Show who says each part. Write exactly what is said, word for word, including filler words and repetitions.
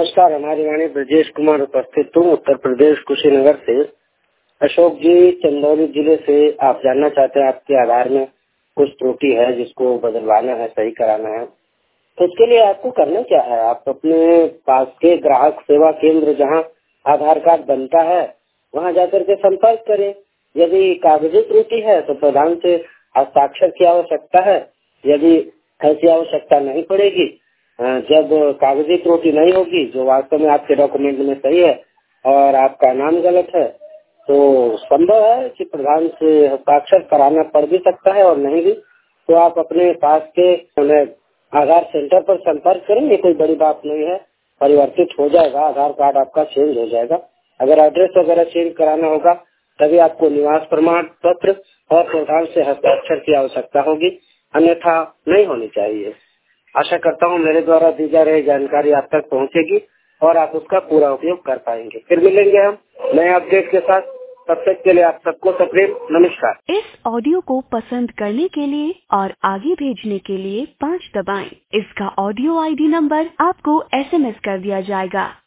Speaker 1: नमस्कार, हमारी वाणी ब्रजेश कुमार उपस्थित हूँ उत्तर प्रदेश कुशीनगर से। अशोक जी, चंदौली जिले से आप जानना चाहते हैं आपके आधार में कुछ त्रुटि है जिसको बदलवाना है, सही कराना है, तो उसके लिए आपको करना क्या है? आप अपने पास के ग्राहक सेवा केंद्र जहाँ आधार कार्ड बनता है वहाँ जाकर के संपर्क करें। यदि कागजी त्रुटि है तो प्रधान से हस्ताक्षर की आवश्यकता है। यदि ऐसी आवश्यकता नहीं पड़ेगी, जब कागजी त्रुटि नहीं होगी, जो वास्तव में आपके डॉक्यूमेंट में सही है और आपका नाम गलत है, तो संभव है कि प्रधान से हस्ताक्षर कराना पड़ भी सकता है और नहीं भी, तो आप अपने पास के आधार सेंटर पर संपर्क करें। ये कोई बड़ी बात नहीं है, परिवर्तित हो जाएगा, आधार कार्ड आपका चेंज हो जाएगा। अगर एड्रेस वगैरह चेंज कराना होगा तभी आपको निवास प्रमाण पत्र और प्रधान से हस्ताक्षर की आवश्यकता होगी, अन्यथा नहीं होनी चाहिए। आशा करता हूँ मेरे द्वारा दी जा रही जानकारी आप तक पहुँचेगी और आप उसका पूरा उपयोग कर पाएंगे। फिर मिलेंगे हम नए अपडेट के साथ। तब तक के लिए आप सबको सप्रेम नमस्कार।
Speaker 2: इस ऑडियो को पसंद करने के लिए और आगे भेजने के लिए पाँच दबाएं। इसका ऑडियो आईडी नंबर आपको एसएमएस कर दिया जाएगा।